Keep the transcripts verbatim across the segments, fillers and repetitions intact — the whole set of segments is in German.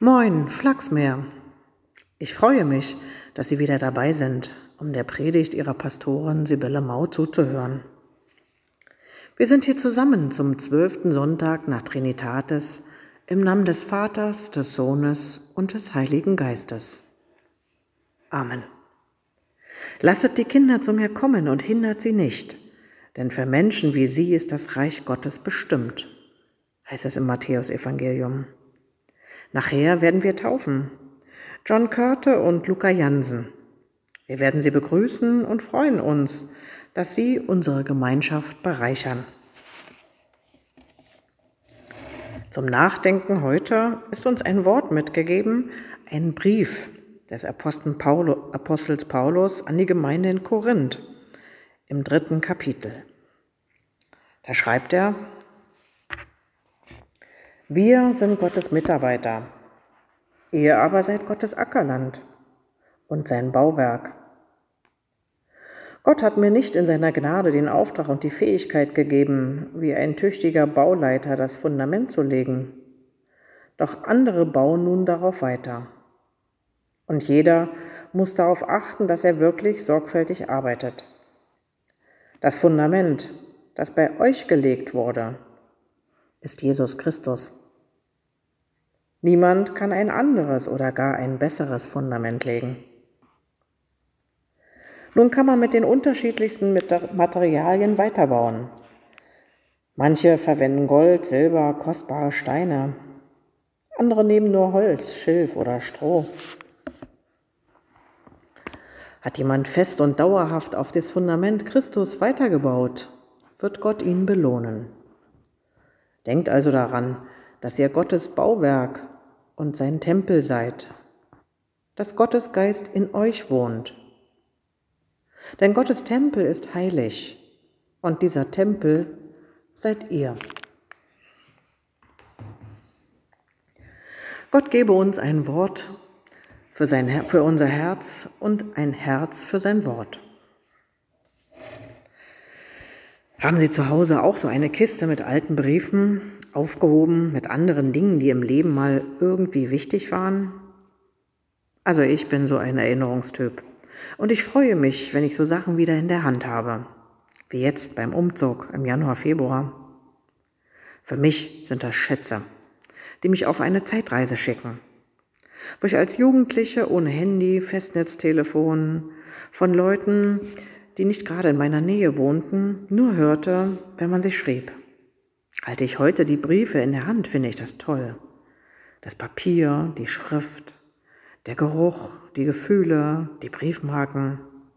Moin, Flachsmeer. Ich freue mich, dass Sie wieder dabei sind, um der Predigt Ihrer Pastorin Sibylle Mau zuzuhören. Wir sind hier zusammen zum zwölften Sonntag nach Trinitatis im Namen des Vaters, des Sohnes und des Heiligen Geistes. Amen. Lasset die Kinder zu mir kommen und hindert sie nicht, denn für Menschen wie sie ist das Reich Gottes bestimmt, heißt es im Matthäusevangelium. Nachher werden wir taufen. John Körte und Luca Jansen. Wir werden sie begrüßen und freuen uns, dass sie unsere Gemeinschaft bereichern. Zum Nachdenken heute ist uns ein Wort mitgegeben, ein Brief des Apostel Paulo, Apostels Paulus an die Gemeinde in Korinth im dritten Kapitel. Da schreibt er: Wir sind Gottes Mitarbeiter, ihr aber seid Gottes Ackerland und sein Bauwerk. Gott hat mir nicht in seiner Gnade den Auftrag und die Fähigkeit gegeben, wie ein tüchtiger Bauleiter das Fundament zu legen. Doch andere bauen nun darauf weiter. Und jeder muss darauf achten, dass er wirklich sorgfältig arbeitet. Das Fundament, das bei euch gelegt wurde, ist Jesus Christus. Niemand kann ein anderes oder gar ein besseres Fundament legen. Nun kann man mit den unterschiedlichsten Materialien weiterbauen. Manche verwenden Gold, Silber, kostbare Steine. Andere nehmen nur Holz, Schilf oder Stroh. Hat jemand fest und dauerhaft auf das Fundament Christus weitergebaut, wird Gott ihn belohnen. Denkt also daran, dass ihr Gottes Bauwerk und sein Tempel seid, dass Gottes Geist in euch wohnt. Denn Gottes Tempel ist heilig und dieser Tempel seid ihr. Gott gebe uns ein Wort für, sein, für unser Herz und ein Herz für sein Wort. Haben Sie zu Hause auch so eine Kiste mit alten Briefen, aufgehoben mit anderen Dingen, die im Leben mal irgendwie wichtig waren? Also ich bin so ein Erinnerungstyp und ich freue mich, wenn ich so Sachen wieder in der Hand habe, wie jetzt beim Umzug im Januar, Februar. Für mich sind das Schätze, die mich auf eine Zeitreise schicken, wo ich als Jugendliche ohne Handy, Festnetztelefon von Leuten, die nicht gerade in meiner Nähe wohnten, nur hörte, wenn man sich schrieb. Halte ich heute die Briefe in der Hand, finde ich das toll. Das Papier, die Schrift, der Geruch, die Gefühle, die Briefmarken.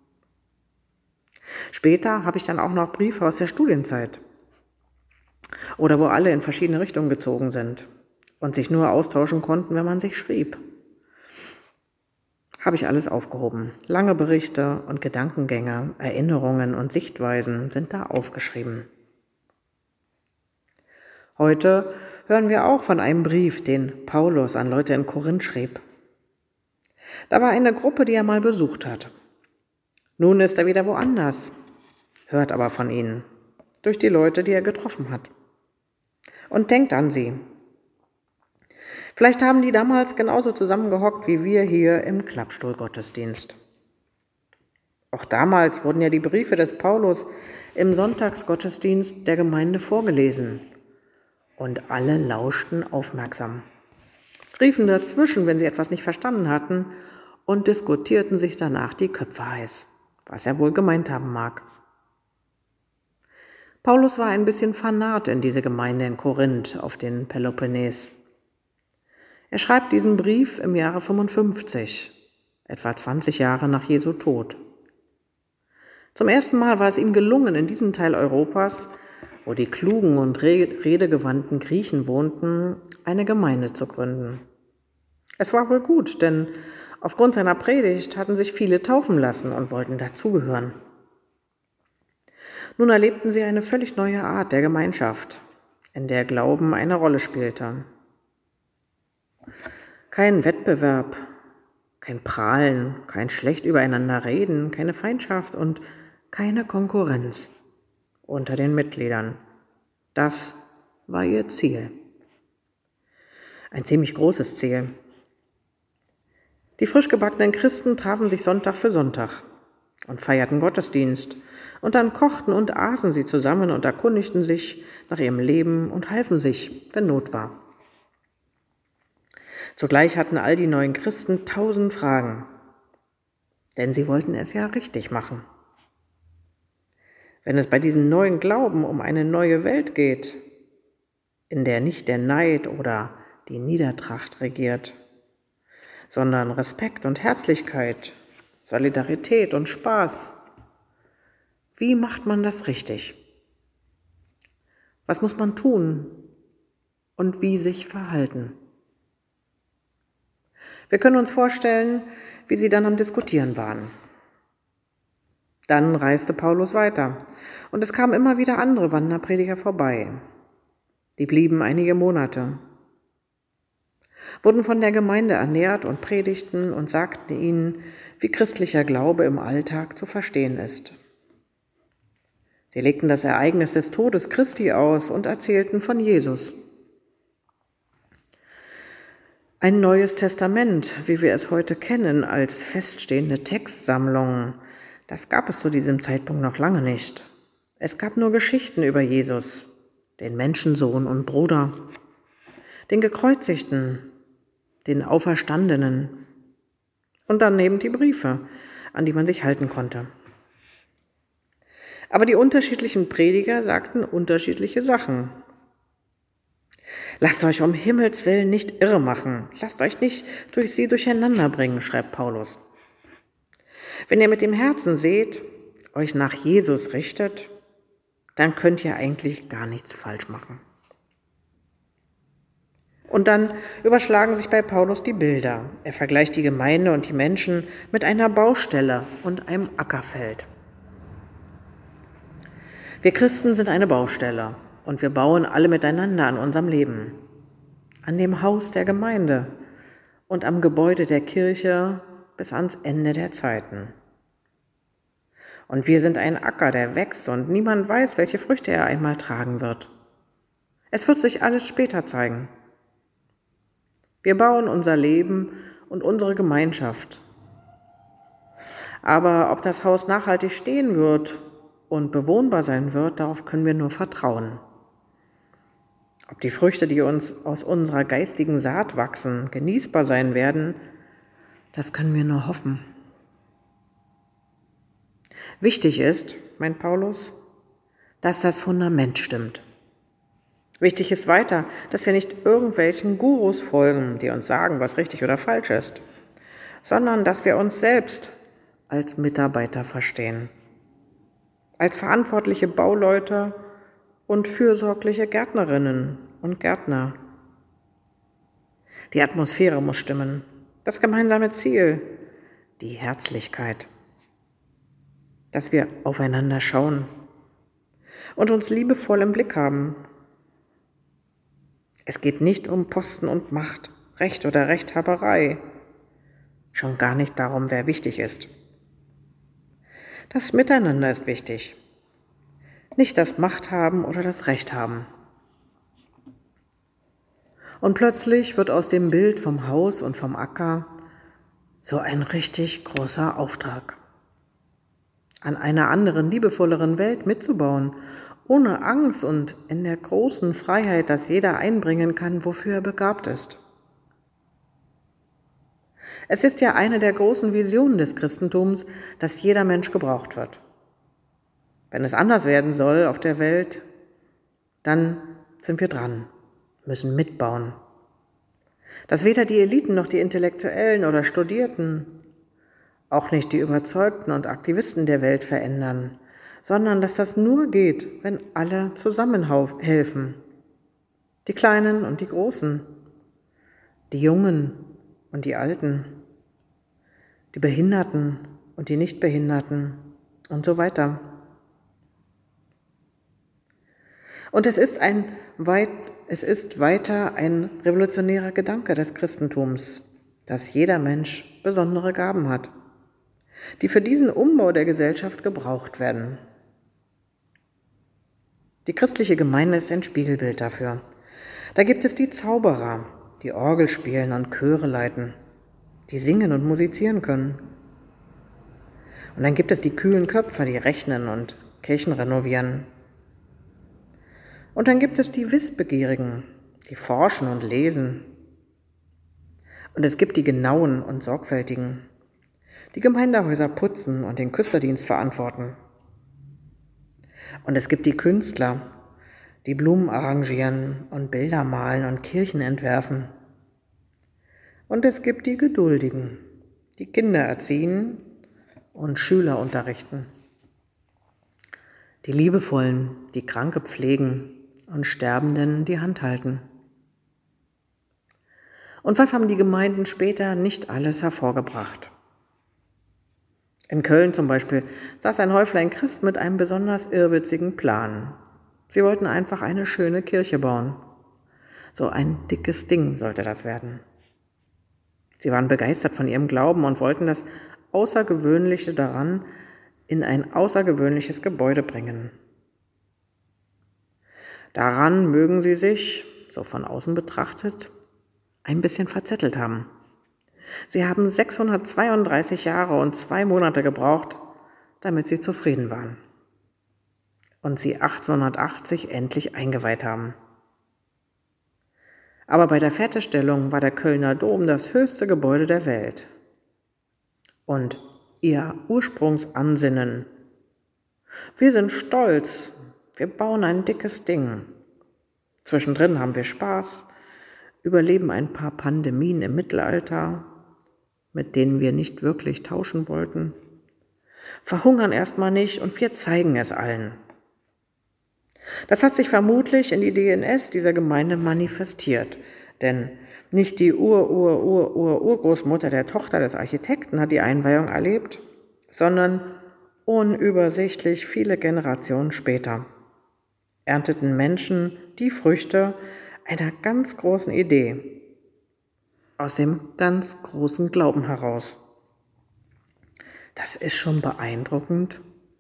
Später habe ich dann auch noch Briefe aus der Studienzeit oder wo alle in verschiedene Richtungen gezogen sind und sich nur austauschen konnten, wenn man sich schrieb. Habe ich alles aufgehoben. Lange Berichte und Gedankengänge, Erinnerungen und Sichtweisen sind da aufgeschrieben. Heute hören wir auch von einem Brief, den Paulus an Leute in Korinth schrieb. Da war eine Gruppe, die er mal besucht hat. Nun ist er wieder woanders, hört aber von ihnen, durch die Leute, die er getroffen hat. Und denkt an sie. Vielleicht haben die damals genauso zusammengehockt wie wir hier im Klappstuhlgottesdienst. Auch damals wurden ja die Briefe des Paulus im Sonntagsgottesdienst der Gemeinde vorgelesen. Und alle lauschten aufmerksam, riefen dazwischen, wenn sie etwas nicht verstanden hatten, und diskutierten sich danach die Köpfe heiß, was er wohl gemeint haben mag. Paulus war ein bisschen Fanat in diese Gemeinde in Korinth auf den Peloponnes. Er schreibt diesen Brief im Jahre fünfundfünfzig, etwa zwanzig Jahre nach Jesu Tod. Zum ersten Mal war es ihm gelungen, in diesem Teil Europas, wo die klugen und redegewandten Griechen wohnten, eine Gemeinde zu gründen. Es war wohl gut, denn aufgrund seiner Predigt hatten sich viele taufen lassen und wollten dazugehören. Nun erlebten sie eine völlig neue Art der Gemeinschaft, in der Glauben eine Rolle spielte. Kein Wettbewerb, kein Prahlen, kein schlecht übereinander reden, keine Feindschaft und keine Konkurrenz unter den Mitgliedern. Das war ihr Ziel. Ein ziemlich großes Ziel, Die frisch gebackenen Christen trafen sich Sonntag für Sonntag und feierten Gottesdienst. Und dann kochten und aßen sie zusammen und erkundigten sich nach ihrem Leben und halfen sich, wenn Not war. Zugleich hatten all die neuen Christen tausend Fragen, denn sie wollten es ja richtig machen. Wenn es bei diesem neuen Glauben um eine neue Welt geht, in der nicht der Neid oder die Niedertracht regiert, sondern Respekt und Herzlichkeit, Solidarität und Spaß, wie macht man das richtig? Was muss man tun und wie sich verhalten? Wir können uns vorstellen, wie sie dann am Diskutieren waren. Dann reiste Paulus weiter und es kamen immer wieder andere Wanderprediger vorbei. Die blieben einige Monate, wurden von der Gemeinde ernährt und predigten und sagten ihnen, wie christlicher Glaube im Alltag zu verstehen ist. Sie legten das Ereignis des Todes Christi aus und erzählten von Jesus. Ein Neues Testament, wie wir es heute kennen, als feststehende Textsammlung, das gab es zu diesem Zeitpunkt noch lange nicht. Es gab nur Geschichten über Jesus, den Menschensohn und Bruder, den Gekreuzigten, den Auferstandenen und daneben die Briefe, an die man sich halten konnte. Aber die unterschiedlichen Prediger sagten unterschiedliche Sachen. Lasst euch um Himmels Willen nicht irre machen, lasst euch nicht durch sie durcheinander bringen, schreibt Paulus. Wenn ihr mit dem Herzen seht, euch nach Jesus richtet, dann könnt ihr eigentlich gar nichts falsch machen. Und dann überschlagen sich bei Paulus die Bilder. Er vergleicht die Gemeinde und die Menschen mit einer Baustelle und einem Ackerfeld. Wir Christen sind eine Baustelle und wir bauen alle miteinander an unserem Leben, an dem Haus der Gemeinde und am Gebäude der Kirche bis ans Ende der Zeiten. Und wir sind ein Acker, der wächst und niemand weiß, welche Früchte er einmal tragen wird. Es wird sich alles später zeigen. Wir bauen unser Leben und unsere Gemeinschaft. Aber ob das Haus nachhaltig stehen wird und bewohnbar sein wird, darauf können wir nur vertrauen. Ob die Früchte, die uns aus unserer geistigen Saat wachsen, genießbar sein werden, das können wir nur hoffen. Wichtig ist, meint Paulus, dass das Fundament stimmt. Wichtig ist weiter, dass wir nicht irgendwelchen Gurus folgen, die uns sagen, was richtig oder falsch ist, sondern dass wir uns selbst als Mitarbeiter verstehen, als verantwortliche Bauleute und fürsorgliche Gärtnerinnen und Gärtner. Die Atmosphäre muss stimmen, das gemeinsame Ziel, die Herzlichkeit, dass wir aufeinander schauen und uns liebevoll im Blick haben. Es geht nicht um Posten und Macht, Recht oder Rechthaberei, schon gar nicht darum, wer wichtig ist. Das Miteinander ist wichtig, nicht das Machthaben oder das Recht haben. Und plötzlich wird aus dem Bild vom Haus und vom Acker so ein richtig großer Auftrag, an einer anderen, liebevolleren Welt mitzubauen, ohne Angst und in der großen Freiheit, dass jeder einbringen kann, wofür er begabt ist. Es ist ja eine der großen Visionen des Christentums, dass jeder Mensch gebraucht wird. Wenn es anders werden soll auf der Welt, dann sind wir dran, müssen mitbauen. Dass weder die Eliten noch die Intellektuellen oder Studierten, auch nicht die Überzeugten und Aktivisten der Welt verändern, sondern dass das nur geht, wenn alle zusammen helfen. Die Kleinen und die Großen, die Jungen und die Alten, die Behinderten und die Nichtbehinderten und so weiter. Und es ist, ein weit, es ist weiter ein revolutionärer Gedanke des Christentums, dass jeder Mensch besondere Gaben hat, die für diesen Umbau der Gesellschaft gebraucht werden. Die christliche Gemeinde ist ein Spiegelbild dafür. Da gibt es die Zauberer, die Orgel spielen und Chöre leiten. die singen und musizieren können. Und dann gibt es die kühlen Köpfer, die rechnen und Kirchen renovieren. Und dann gibt es die Wissbegierigen, die forschen und lesen. Und es gibt die Genauen und Sorgfältigen, die Gemeindehäuser putzen und den Küsterdienst verantworten. Und es gibt die Künstler, die Blumen arrangieren und Bilder malen und Kirchen entwerfen. Und es gibt die Geduldigen, die Kinder erziehen und Schüler unterrichten. Die Liebevollen, die Kranke pflegen und Sterbenden die Hand halten. Und was haben die Gemeinden später nicht alles hervorgebracht? In Köln zum Beispiel saß ein Häuflein Christ mit einem besonders irrwitzigen Plan. Sie wollten einfach eine schöne Kirche bauen. So ein dickes Ding sollte das werden. Sie waren begeistert von ihrem Glauben und wollten das Außergewöhnliche daran in ein außergewöhnliches Gebäude bringen. Daran mögen sie sich, so von außen betrachtet, ein bisschen verzettelt haben. Sie haben sechshundertzweiunddreißig Jahre und zwei Monate gebraucht, damit sie zufrieden waren. Und sie achtzehnhundertachtzig endlich eingeweiht haben. Aber bei der Fertigstellung war der Kölner Dom das höchste Gebäude der Welt. Und ihr Ursprungsansinnen: Wir sind stolz, wir bauen ein dickes Ding. Zwischendrin haben wir Spaß, überleben ein paar Pandemien im Mittelalter, mit denen wir nicht wirklich tauschen wollten, verhungern erstmal nicht und wir zeigen es allen. Das hat sich vermutlich in die D N S dieser Gemeinde manifestiert, denn nicht die Ur-Ur-Ur-Ur-Urgroßmutter der Tochter des Architekten hat die Einweihung erlebt, sondern unübersichtlich viele Generationen später ernteten Menschen die Früchte einer ganz großen Idee, aus dem ganz großen Glauben heraus. Das ist schon beeindruckend.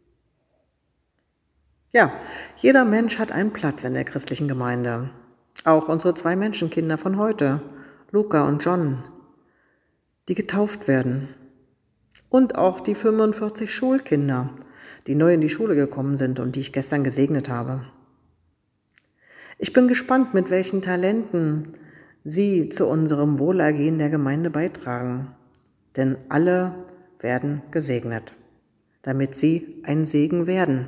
Ja, jeder Mensch hat einen Platz in der christlichen Gemeinde. Auch unsere zwei Menschenkinder von heute, Luca und John, die getauft werden. Und auch die fünfundvierzig Schulkinder, die neu in die Schule gekommen sind und die ich gestern gesegnet habe. Ich bin gespannt, mit welchen Talenten sie zu unserem Wohlergehen der Gemeinde beitragen. Denn alle werden gesegnet, damit sie ein Segen werden.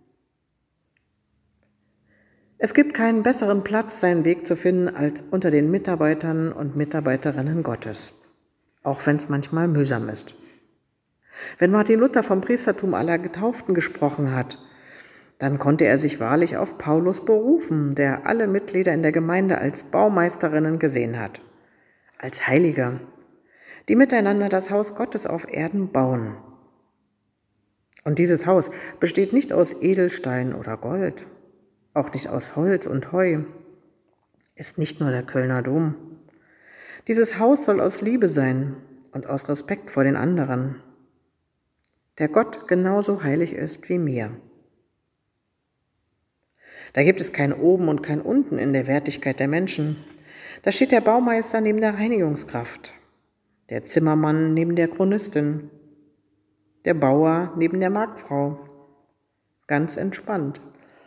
Es gibt keinen besseren Platz, seinen Weg zu finden, als unter den Mitarbeitern und Mitarbeiterinnen Gottes, auch wenn es manchmal mühsam ist. Wenn Martin Luther vom Priestertum aller Getauften gesprochen hat, dann konnte er sich wahrlich auf Paulus berufen, der alle Mitglieder in der Gemeinde als Baumeisterinnen gesehen hat, als Heilige, die miteinander das Haus Gottes auf Erden bauen. Und dieses Haus besteht nicht aus Edelstein oder Gold, auch nicht aus Holz und Heu, ist nicht nur der Kölner Dom. Dieses Haus soll aus Liebe sein und aus Respekt vor den anderen, der Gott genauso heilig ist wie mir. Da gibt es kein Oben und kein Unten in der Wertigkeit der Menschen. Da steht der Baumeister neben der Reinigungskraft, der Zimmermann neben der Chronistin, der Bauer neben der Marktfrau. Ganz entspannt.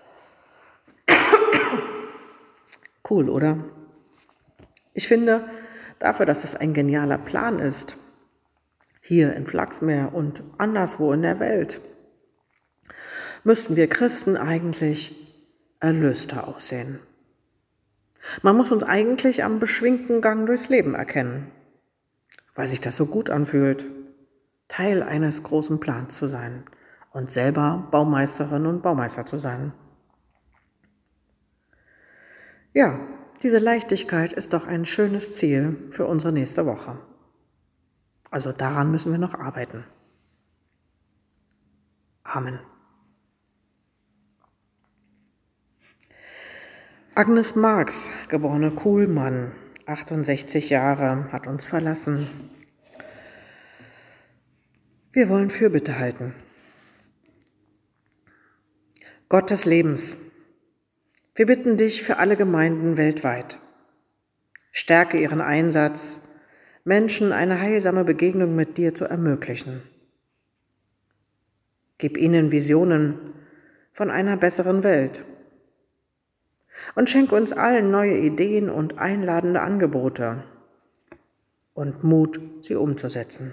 Cool, oder? Ich finde, dafür, dass es ein genialer Plan ist, hier in Flachsmeer und anderswo in der Welt, müssten wir Christen eigentlich erlöster aussehen. Man muss uns eigentlich am beschwingten Gang durchs Leben erkennen, weil sich das so gut anfühlt, Teil eines großen Plans zu sein und selber Baumeisterin und Baumeister zu sein. Ja, diese Leichtigkeit ist doch ein schönes Ziel für unsere nächste Woche. Also daran müssen wir noch arbeiten. Amen. Agnes Marx, geborene Kuhlmann, achtundsechzig Jahre, hat uns verlassen. Wir wollen Fürbitte halten. Gott des Lebens, wir bitten dich für alle Gemeinden weltweit. Stärke ihren Einsatz, Menschen eine heilsame Begegnung mit dir zu ermöglichen. Gib ihnen Visionen von einer besseren Welt. Und schenk uns allen neue Ideen und einladende Angebote und Mut, sie umzusetzen.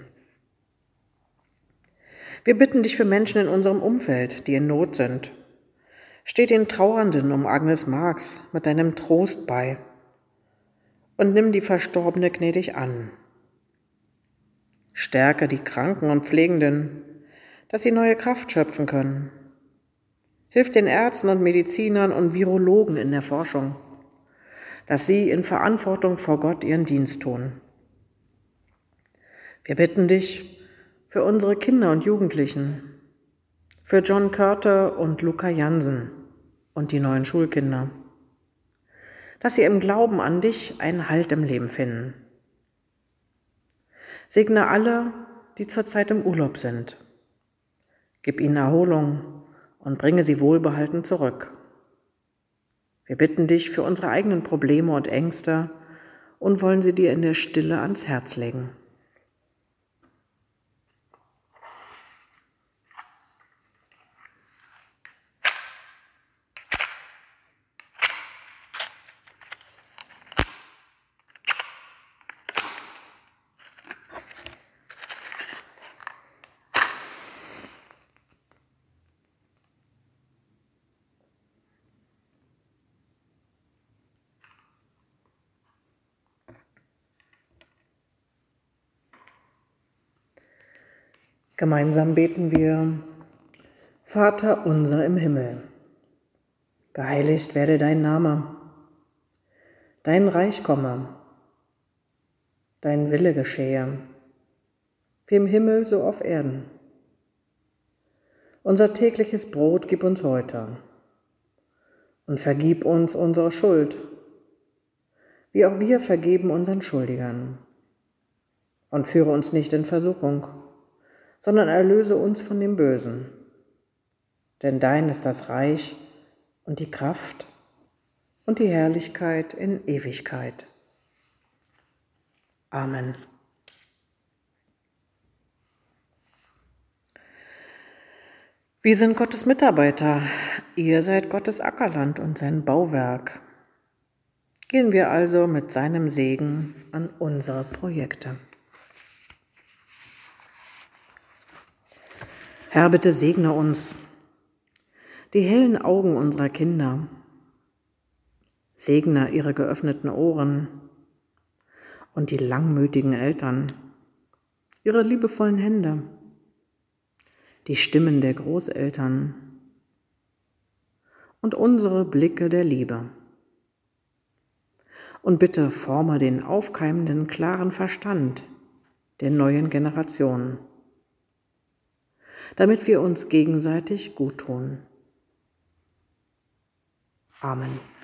Wir bitten dich für Menschen in unserem Umfeld, die in Not sind. Steh den Trauernden um Agnes Marx mit deinem Trost bei und nimm die Verstorbene gnädig an. Stärke die Kranken und Pflegenden, dass sie neue Kraft schöpfen können. Hilf den Ärzten und Medizinern und Virologen in der Forschung, dass sie in Verantwortung vor Gott ihren Dienst tun. Wir bitten dich für unsere Kinder und Jugendlichen, für John Körte und Luca Jansen und die neuen Schulkinder, dass sie im Glauben an dich einen Halt im Leben finden. Segne alle, die zurzeit im Urlaub sind. Gib ihnen Erholung und bringe sie wohlbehalten zurück. Wir bitten dich für unsere eigenen Probleme und Ängste und wollen sie dir in der Stille ans Herz legen. Gemeinsam beten wir: Vater unser im Himmel, geheiligt werde dein Name, dein Reich komme, dein Wille geschehe, wie im Himmel so auf Erden. Unser tägliches Brot gib uns heute und vergib uns unsere Schuld, wie auch wir vergeben unseren Schuldigern. Und führe uns nicht in Versuchung, sondern erlöse uns von dem Bösen. Denn dein ist das Reich und die Kraft und die Herrlichkeit in Ewigkeit. Amen. Wir sind Gottes Mitarbeiter, ihr seid Gottes Ackerland und sein Bauwerk. Gehen wir also mit seinem Segen an unsere Projekte. Herr, bitte segne uns, die hellen Augen unserer Kinder, segne ihre geöffneten Ohren und die langmütigen Eltern, ihre liebevollen Hände, die Stimmen der Großeltern und unsere Blicke der Liebe. Und bitte forme den aufkeimenden, klaren Verstand der neuen Generation, damit wir uns gegenseitig gut tun. Amen.